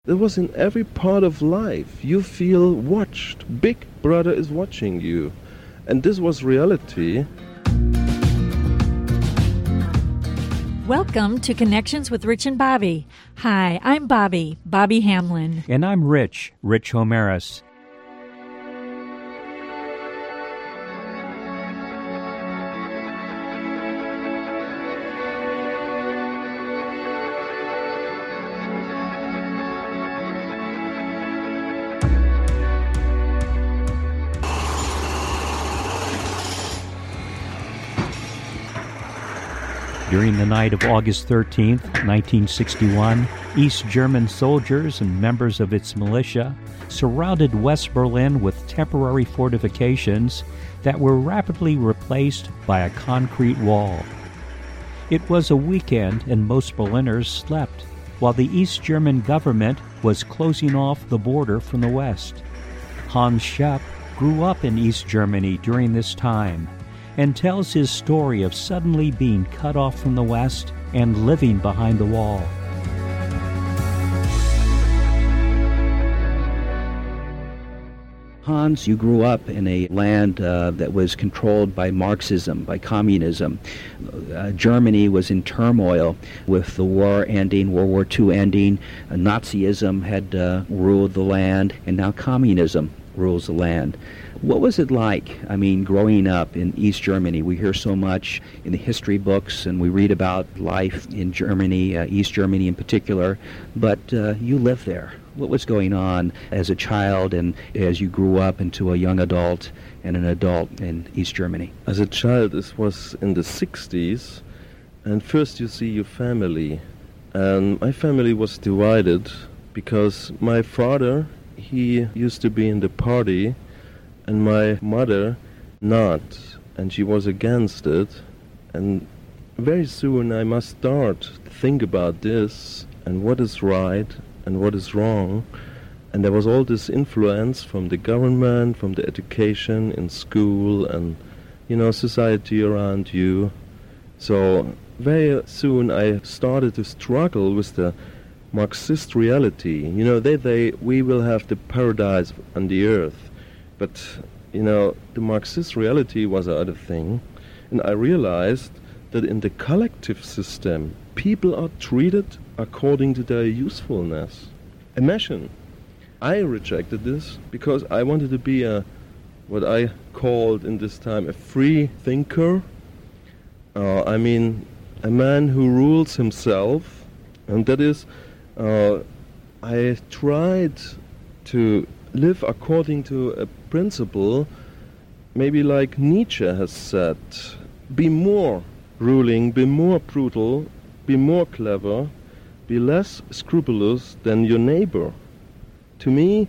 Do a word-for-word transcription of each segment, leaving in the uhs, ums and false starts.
It was in every part of life. You feel watched. Big Brother is watching you. And this was reality. Welcome to Connections with Rich and Bobby. Hi, I'm Bobby, Bobby Hamlin. And I'm Rich, Rich Homeris. During the night of August thirteenth, nineteen sixty-one, East German soldiers and members of its militia surrounded West Berlin with temporary fortifications that were rapidly replaced by a concrete wall. It was a weekend and most Berliners slept, while the East German government was closing off the border from the West. Hans Schoep grew up in East Germany during this time and tells his story of suddenly being cut off from the West and living behind the wall. Hans, you grew up in a land uh, that was controlled by Marxism, by communism. Uh, Germany was in turmoil with the war ending, World War Two ending. Uh, Nazism had uh, ruled the land, and now communism rules the land. What was it like, I mean, growing up in East Germany? We hear so much in the history books, and we read about life in Germany, uh, East Germany in particular, but uh, you lived there. What was going on as a child and as you grew up into a young adult and an adult in East Germany? As a child, this was in the sixties, and first you see your family. And my family was divided because my father, he used to be in the party, and my mother not, and she was against it. And very soon I must start to think about this and what is right and what is wrong. And there was all this influence from the government, from the education in school, and you know, society around you. So very soon I started to struggle with the Marxist reality. You know, they they we will have the paradise on the earth. But, you know, the Marxist reality was another thing. And I realized that in the collective system, people are treated according to their usefulness. Imagine, I rejected this because I wanted to be a, what I called in this time, a free thinker. Uh, I mean, a man who rules himself. And that is, uh, I tried to live according to a principle, maybe like Nietzsche has said, be more ruling, be more brutal, be more clever, be less scrupulous than your neighbor. To me,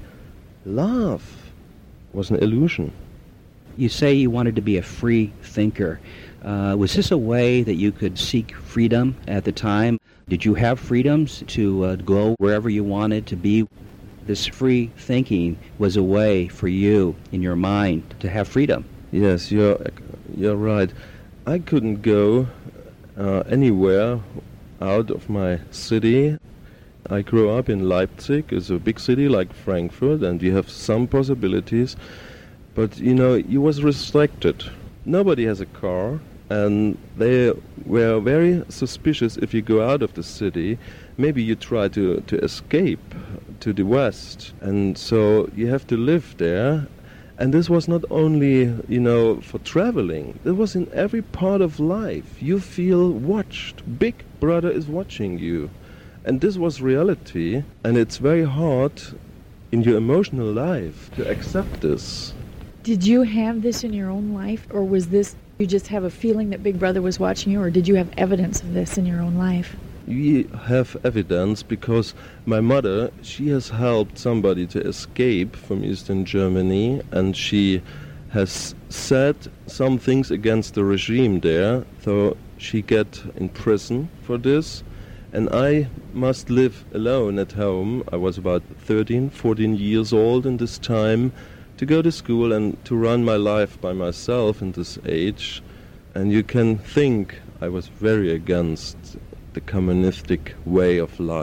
love was an illusion. You say you wanted to be a free thinker. Uh, was this a way that you could seek freedom at the time? Did you have freedoms to uh, go wherever you wanted to be? This free thinking was a way for you, in your mind, to have freedom. Yes, you're you're right. I couldn't go uh, anywhere out of my city. I grew up in Leipzig. It's a big city like Frankfurt, and you have some possibilities. But, you know, you was restricted. Nobody has a car, and they were very suspicious if you go out of the city. Maybe you try to, to escape to the West, and so you have to live there. And this was not only, you know, for traveling. It was in every part of life. You feel watched. Big Brother is watching you. And this was reality, and it's very hard in your emotional life to accept this. Did you have this in your own life, or was this, you just have a feeling that Big Brother was watching you, or did you have evidence of this in your own life? We have evidence because my mother, she has helped somebody to escape from Eastern Germany, and she has said some things against the regime there, so she get in prison for this. And I must live alone at home. I was about thirteen, fourteen years old in this time, to go to school and to run my life by myself in this age. And you can think I was very against the communistic way of life.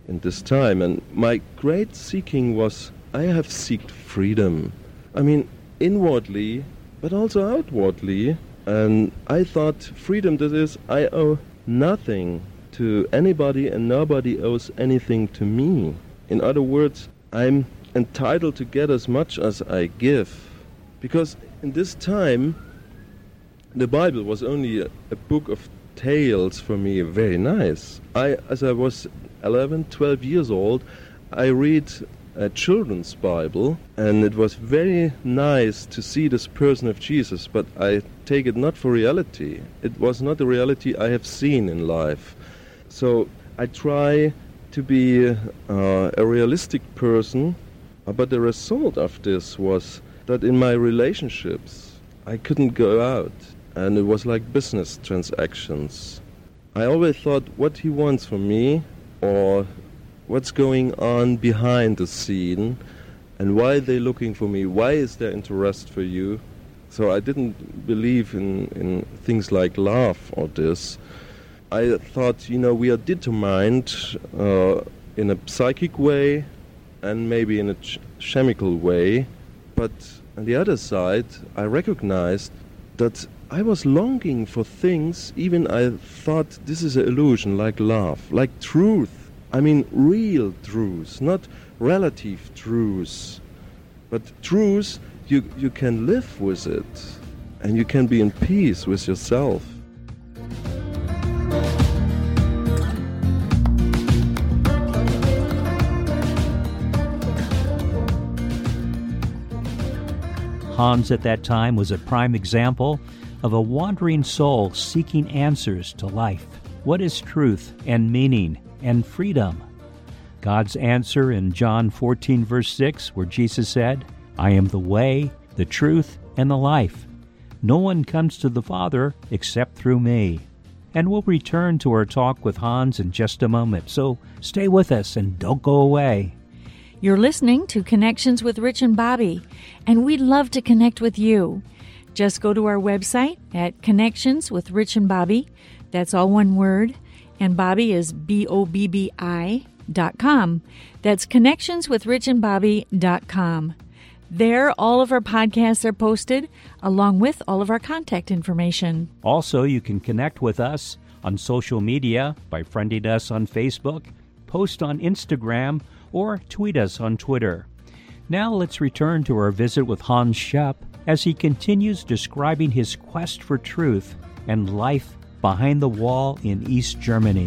in this time. And my great seeking was, I have seeked freedom. I mean, inwardly, but also outwardly. And I thought freedom, that is, I owe nothing to anybody and nobody owes anything to me. In other words, I'm entitled to get as much as I give. Because in this time, the Bible was only a, a book of tales for me, very nice. I, as I was eleven, twelve years old, I read a children's Bible, and it was very nice to see this person of Jesus, but I take it not for reality. It was not a reality I have seen in life. So I try to be uh, a realistic person, but the result of this was that in my relationships I couldn't go out, and it was like business transactions. I always thought what he wants from me, or what's going on behind the scene, and why are they looking for me? Why is there interest for you? So I didn't believe in, in things like love or this. I thought, you know, we are determined uh, in a psychic way and maybe in a ch- chemical way. But on the other side, I recognized that I was longing for things, even I thought this is an illusion, like love, like truth. I mean real truths, not relative truths. But truths, you, you can live with it, and you can be in peace with yourself. Hans at that time was a prime example of a wandering soul seeking answers to life. What is truth and meaning and freedom? God's answer in John fourteen, verse six, where Jesus said, I am the way, the truth, and the life. No one comes to the Father except through me. And we'll return to our talk with Hans in just a moment, so stay with us and don't go away. You're listening to Connections with Rich and Bobby, and we'd love to connect with you. Just go to our website at Connections with Rich and Bobby. That's all one word, and Bobby is B O B B I dot com. That's Connections with Rich and Bobby dot com. There, all of our podcasts are posted, along with all of our contact information. Also, you can connect with us on social media by friending us on Facebook, post on Instagram, or tweet us on Twitter. Now let's return to our visit with Hans Schoep as he continues describing his quest for truth and life behind the wall in East Germany.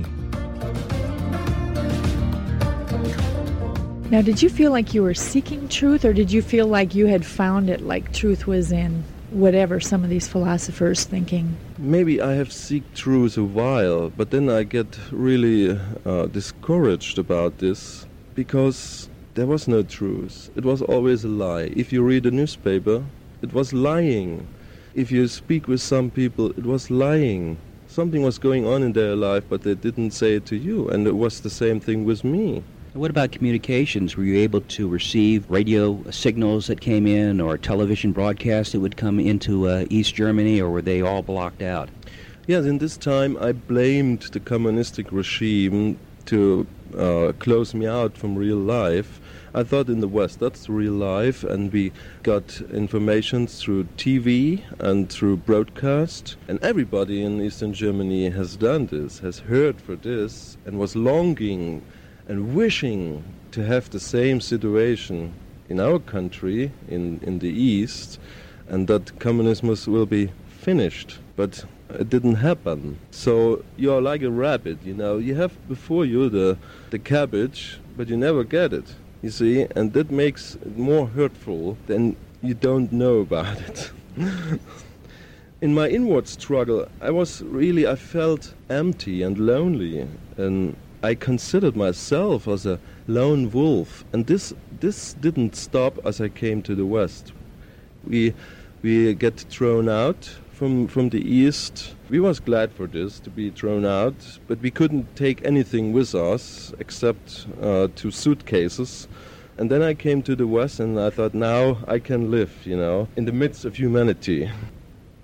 Now, did you feel like you were seeking truth, or did you feel like you had found it, like truth was in whatever some of these philosophers thinking? Maybe I have seeked truth a while, but then I get really uh, discouraged about this, because there was no truth. It was always a lie. If you read a newspaper, it was lying. If you speak with some people, it was lying. Something was going on in their life, but they didn't say it to you, and it was the same thing with me. What about communications? Were you able to receive radio signals that came in, or television broadcasts that would come into uh, East Germany, or were they all blocked out? Yes, in this time I blamed the communistic regime to uh, close me out from real life. I thought in the West that's real life, and we got information through T V and through broadcast, and everybody in Eastern Germany has done this, has heard for this, and was longing and wishing to have the same situation in our country, in, in the East, and that communism will be finished. But it didn't happen. So you're like a rabbit, you know. You have before you the, the cabbage, but you never get it, you see, and that makes it more hurtful than you don't know about it. In my inward struggle, I was really, I felt empty and lonely, and I considered myself as a lone wolf, and this this didn't stop as I came to the West. We we get thrown out from from the East. We was glad for this, to be thrown out, but we couldn't take anything with us except uh, two suitcases. And then I came to the West, and I thought, now I can live, you know, in the midst of humanity.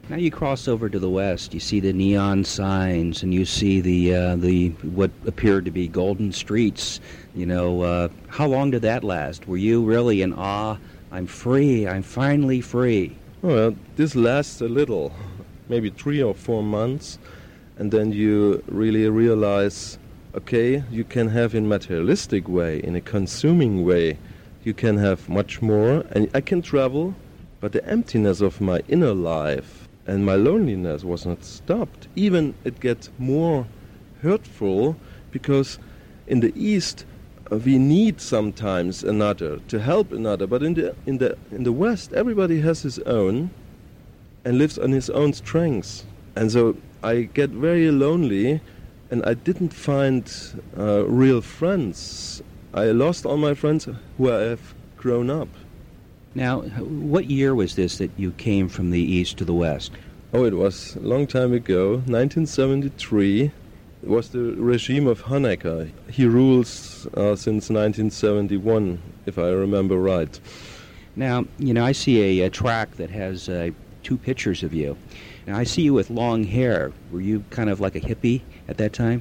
Now you cross over to the west. You see the neon signs, and you see the uh, the what appeared to be golden streets. You know, uh, how long did that last? Were you really in awe? I'm free. I'm finally free. Well, this lasts a little, maybe three or four months, and then you really realize, okay, you can have in materialistic way, in a consuming way, you can have much more, and I can travel, but the emptiness of my inner life and my loneliness was not stopped. Even it gets more hurtful, because in the East uh, we need sometimes another to help another, but in the in the in the West everybody has his own and lives on his own strengths, and so I get very lonely, and I didn't find uh, real friends. I lost all my friends who I have grown up. Now, what year was this that you came from the east to the west? Oh, it was a long time ago, nineteen seventy-three. It was the regime of Honecker. He rules uh, since nineteen seventy-one, if I remember right. Now, you know, I see a, a track that has uh, two pictures of you. Now, I see you with long hair. Were you kind of like a hippie at that time?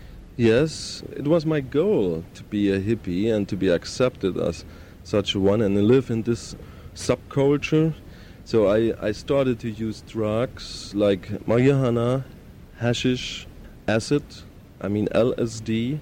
Yes, it was my goal to be a hippie and to be accepted as such a one and live in this subculture. So I, I started to use drugs like marijuana, hashish, acid, I mean L S D,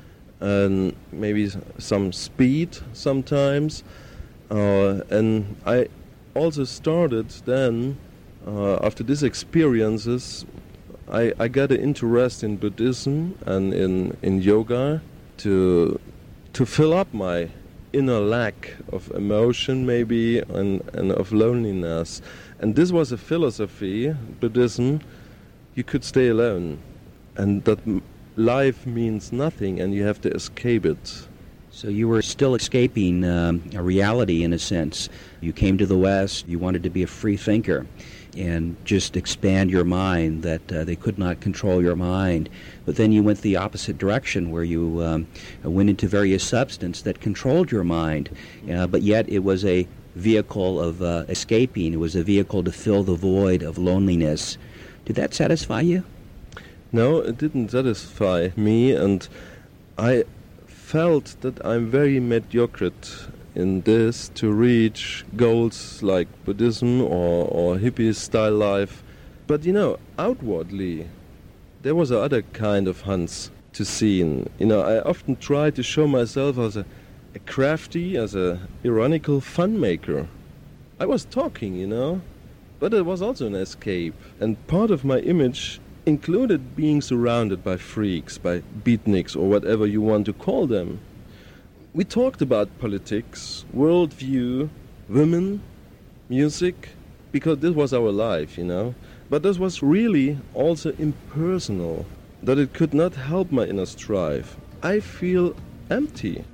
and maybe some speed sometimes. Uh, and I also started then, uh, after these experiences, I, I got an interest in Buddhism and in, in yoga to to fill up my inner lack of emotion maybe and, and of loneliness. And this was a philosophy, Buddhism, you could stay alone, and that m- life means nothing and you have to escape it. So you were still escaping um, a reality in a sense. You came to the West, you wanted to be a free thinker and just expand your mind, that uh, they could not control your mind. But then you went the opposite direction, where you um, went into various substances that controlled your mind, uh, but yet it was a vehicle of uh, escaping. It was a vehicle to fill the void of loneliness. Did that satisfy you? No, it didn't satisfy me, and I felt that I'm very mediocre in this to reach goals like Buddhism or, or hippie-style life. But, you know, outwardly, there was another kind of Hans to see. You know, I often try to show myself as a, a crafty, as a ironical fun maker. I was talking, you know, but it was also an escape. And part of my image included being surrounded by freaks, by beatniks, or whatever you want to call them. We talked about politics, worldview, women, music, because this was our life, you know. But this was really also impersonal, that it could not help my inner strife. I feel empty.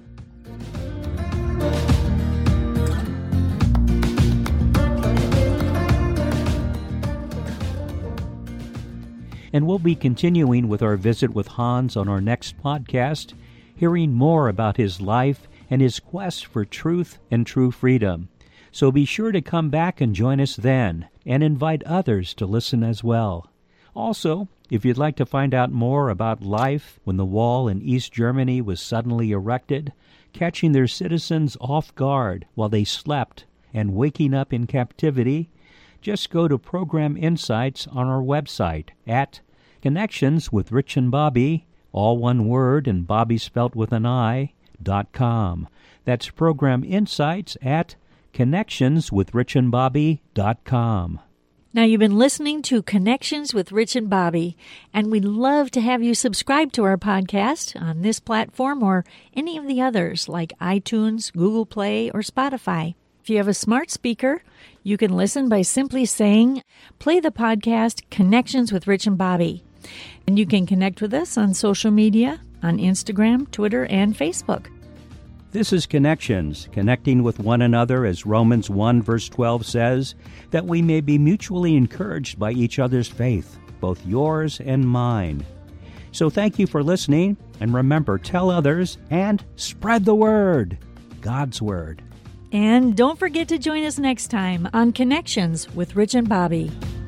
And we'll be continuing with our visit with Hans on our next podcast, hearing more about his life and his quest for truth and true freedom. So be sure to come back and join us then, and invite others to listen as well. Also, if you'd like to find out more about life when the wall in East Germany was suddenly erected, catching their citizens off guard while they slept, and waking up in captivity, just go to Program Insights on our website at Connections with Rich and Bobby, all one word and Bobby spelt with an I, dot com. That's Program Insights at Connections with Rich and Bobby dot com. Now, you've been listening to Connections with Rich and Bobby, and we'd love to have you subscribe to our podcast on this platform or any of the others like iTunes, Google Play, or Spotify. If you have a smart speaker, you can listen by simply saying, play the podcast Connections with Rich and Bobby. And you can connect with us on social media, on Instagram, Twitter, and Facebook. This is Connections, connecting with one another, as Romans one verse twelve says, that we may be mutually encouraged by each other's faith, both yours and mine. So thank you for listening, and remember, tell others and spread the word, God's word. And don't forget to join us next time on Connections with Rich and Bobby.